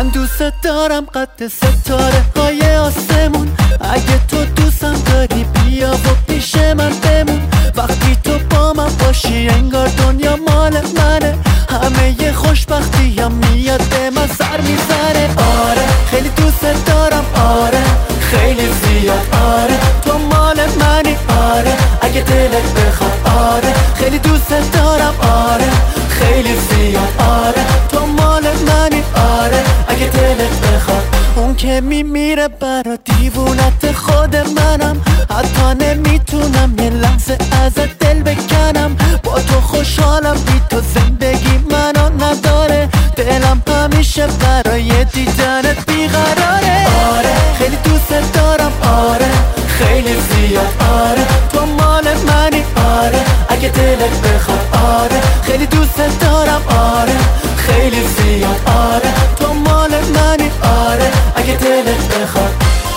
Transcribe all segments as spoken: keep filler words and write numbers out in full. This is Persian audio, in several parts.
من دوست دارم قد ستاره های آسمون. اگه تو دوستم داری بیا و پیش من بمون. وقتی تو با من باشی انگار دنیا مال منه. همه ی خوشبختی هم میاد به من سر میزنه. آره خیلی دوست دارم، آره خیلی زیاد، آره تو مال منی، آره اگه دلت بخواد، آره خیلی دوست دارم، آره خیلی زیاد، آره تو مال منی، آره اگه دلت بخواد. اون که میمیره برا دیوونت خود منم. حتی نمیتونم یه لحظه ازت دل بکنم. با تو خوشحالم، بی تو زندگی منو نداره. دلم همیشه برای دیدنت بیقراره. آره خیلی دوست دارم، آره خیلی زیاد، آره تو مال منی، آره اگه دلت بخواد، آره خیلی دوست دارم، آره خیلی زیاد، آره تو مال منی، آره اگه دلت بخواد.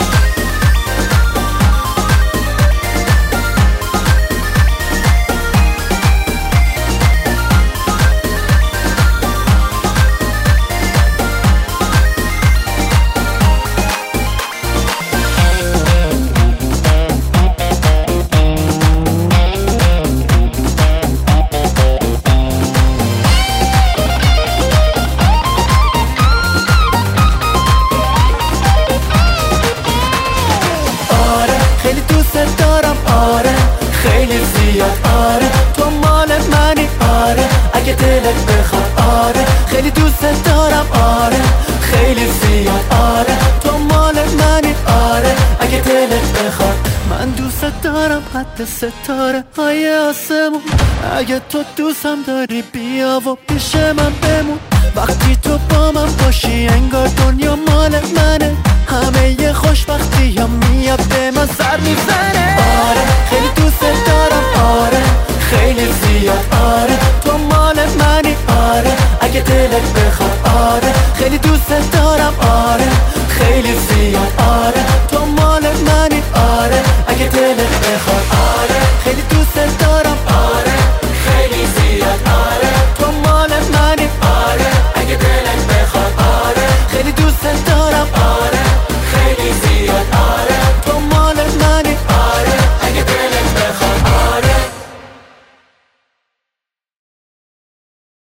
خیلی زیاد، آره تو مال منی، آره اگه دلت بخواد، آره خیلی دوست دارم، آره خیلی زیاد، آره تو مال منی، آره اگه دلت بخواد. من دوست دارم قد ستاره های آسمون. اگه تو دوستم داری بیا و پیش من بمون. وقتی تو با من باشی انگار دنیا مال منه. همه ی خوشبختی هم میاد به من سر میزنه. آره خیلی دوست دارم، آره خیلی زیاد، آره تو مال منی، آره اگه دلت بخواد، آره خیلی دوست دارم، آره خیلی زیاد.